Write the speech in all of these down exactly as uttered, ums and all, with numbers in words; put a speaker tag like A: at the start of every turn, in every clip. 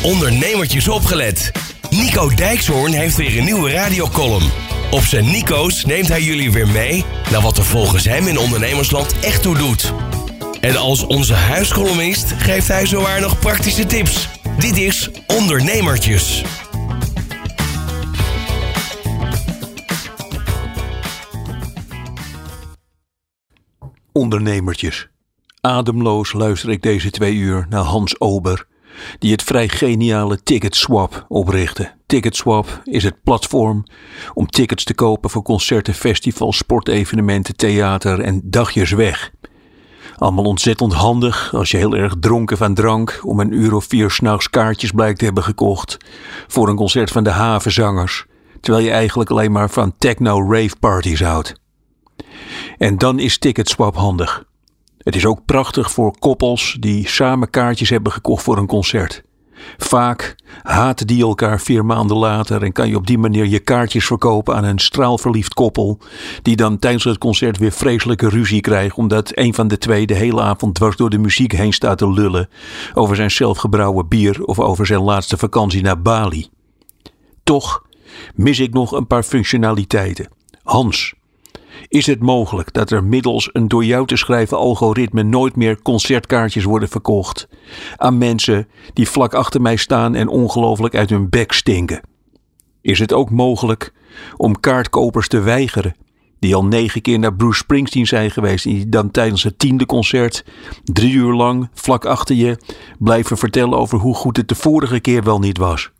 A: ondernemertjes opgelet. Nico Dijkshoorn heeft weer een nieuwe radiocolumn. Op zijn Nico's neemt hij jullie weer mee naar wat er volgens hem in ondernemersland echt toe doet. En als onze huiscolumnist geeft hij zowaar nog praktische tips. Dit is Ondernemertjes.
B: Ondernemertjes. Ademloos luister ik deze twee uur naar Hans Ober, die het vrij geniale Ticketswap oprichtte. Ticketswap is het platform om tickets te kopen voor concerten, festivals, sportevenementen, theater en dagjes weg. Allemaal ontzettend handig als je heel erg dronken van drank om een uur of vier 's nachts kaartjes blijkt te hebben gekocht voor een concert van de Havenzangers, terwijl je eigenlijk alleen maar van techno-rave parties houdt. En dan is Ticketswap handig. Het is ook prachtig voor koppels die samen kaartjes hebben gekocht voor een concert. Vaak haten die elkaar vier maanden later en kan je op die manier je kaartjes verkopen aan een straalverliefd koppel die dan tijdens het concert weer vreselijke ruzie krijgt omdat een van de twee de hele avond dwars door de muziek heen staat te lullen over zijn zelfgebrouwen bier of over zijn laatste vakantie naar Bali. Toch mis ik nog een paar functionaliteiten. Hans, is het mogelijk dat er middels een door jou te schrijven algoritme nooit meer concertkaartjes worden verkocht aan mensen die vlak achter mij staan en ongelooflijk uit hun bek stinken? Is het ook mogelijk om kaartkopers te weigeren die al negen keer naar Bruce Springsteen zijn geweest en die dan tijdens het tiende concert drie uur lang vlak achter je blijven vertellen over hoe goed het de vorige keer wel niet was?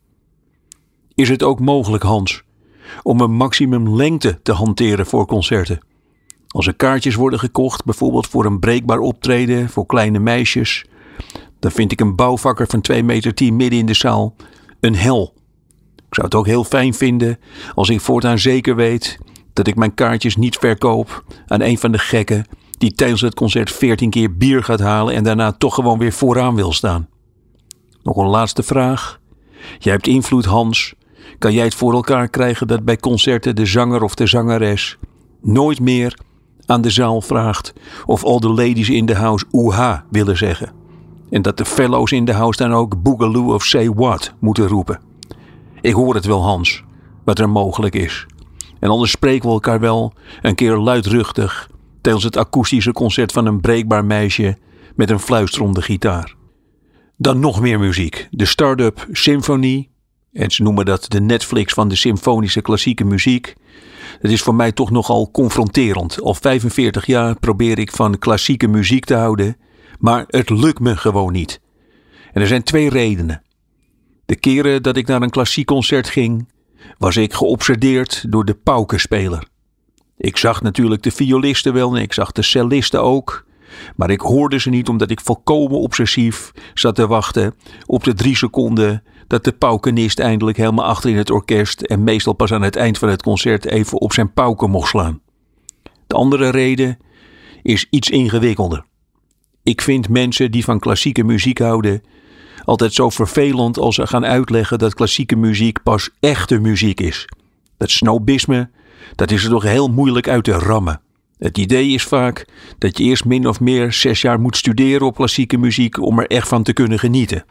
B: Is het ook mogelijk, Hans, om een maximum lengte te hanteren voor concerten? Als er kaartjes worden gekocht, bijvoorbeeld voor een breekbaar optreden voor kleine meisjes, dan vind ik een bouwvakker van twee meter tien midden in de zaal een hel. Ik zou het ook heel fijn vinden als ik voortaan zeker weet dat ik mijn kaartjes niet verkoop aan een van de gekken die tijdens het concert veertien keer bier gaat halen en daarna toch gewoon weer vooraan wil staan. Nog een laatste vraag. Jij hebt invloed, Hans. Kan jij het voor elkaar krijgen dat bij concerten de zanger of de zangeres nooit meer aan de zaal vraagt of all the ladies in the house oeha willen zeggen? En dat de fellows in the house dan ook boogaloo of say what moeten roepen? Ik hoor het wel, Hans, wat er mogelijk is. En anders spreken we elkaar wel een keer luidruchtig tijdens het akoestische concert van een breekbaar meisje met een fluisterende gitaar. Dan nog meer muziek. De start-up Symphony. En ze noemen dat de Netflix van de symfonische klassieke muziek. Het is voor mij toch nogal confronterend. Al vijfenveertig jaar probeer ik van klassieke muziek te houden, maar het lukt me gewoon niet. En er zijn twee redenen. De keren dat ik naar een klassiek concert ging, was ik geobsedeerd door de paukenspeler. Ik zag natuurlijk de violisten wel en ik zag de cellisten ook, maar ik hoorde ze niet omdat ik volkomen obsessief zat te wachten op de drie seconden dat de paukenist eindelijk helemaal achter in het orkest en meestal pas aan het eind van het concert even op zijn pauken mocht slaan. De andere reden is iets ingewikkelder. Ik vind mensen die van klassieke muziek houden altijd zo vervelend als ze gaan uitleggen dat klassieke muziek pas echte muziek is. Dat snobisme, dat is er toch heel moeilijk uit te rammen. Het idee is vaak dat je eerst min of meer zes jaar moet studeren op klassieke muziek om er echt van te kunnen genieten.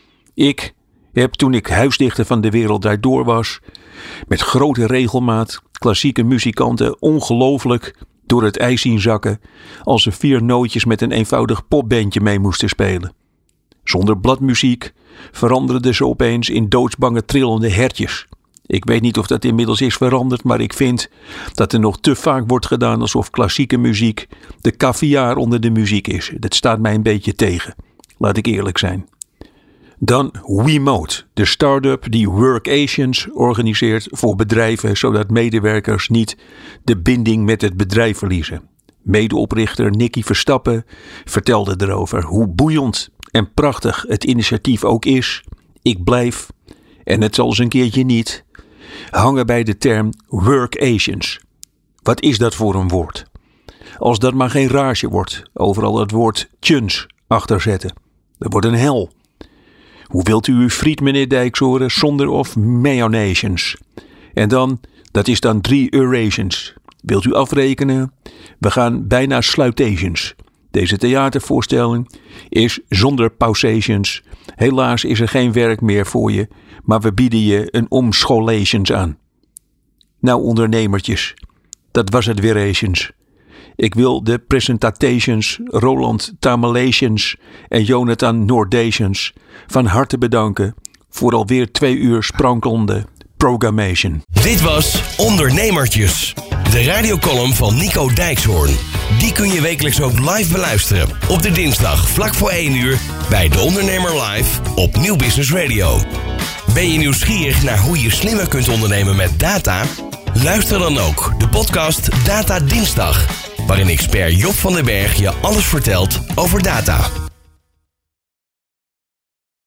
B: Ik heb toen ik huisdichter van De Wereld Draait Door was, met grote regelmaat klassieke muzikanten ongelooflijk door het ijs zien zakken als ze vier nootjes met een eenvoudig popbandje mee moesten spelen. Zonder bladmuziek veranderden ze opeens in doodsbange trillende hertjes. Ik weet niet of dat inmiddels is veranderd, maar ik vind dat er nog te vaak wordt gedaan alsof klassieke muziek de caviar onder de muziek is. Dat staat mij een beetje tegen. Laat ik eerlijk zijn. Dan WeMote, de start-up die workations organiseert voor bedrijven, zodat medewerkers niet de binding met het bedrijf verliezen. Medeoprichter Nicky Verstappen vertelde erover hoe boeiend en prachtig het initiatief ook is. Ik blijf, en het zal eens een keertje niet, hangen bij de term workations. Wat is dat voor een woord? Als dat maar geen rage wordt, overal het woord tjuns achterzetten. Dat wordt een hel. Hoe wilt u uw friet, meneer Dijkshoorn, zonder of mayonations? En dan, dat is dan drie eurations. Wilt u afrekenen? We gaan bijna sluitations. Deze theatervoorstelling is zonder pausations. Helaas is er geen werk meer voor je, maar we bieden je een omscholations aan. Nou ondernemertjes, dat was het weer eens. Ik wil de presentations Roland Tamalations en Jonathan Noordations van harte bedanken voor alweer twee uur sprankelende programmation.
A: Dit was Ondernemertjes, de radiocolumn van Nico Dijkshoorn. Die kun je wekelijks ook live beluisteren op de dinsdag vlak voor één uur bij De Ondernemer Live op Nieuw Business Radio. Ben je nieuwsgierig naar hoe je slimmer kunt ondernemen met data? Luister dan ook de podcast Data Dinsdag, waarin expert Job van den Berg je alles vertelt over data.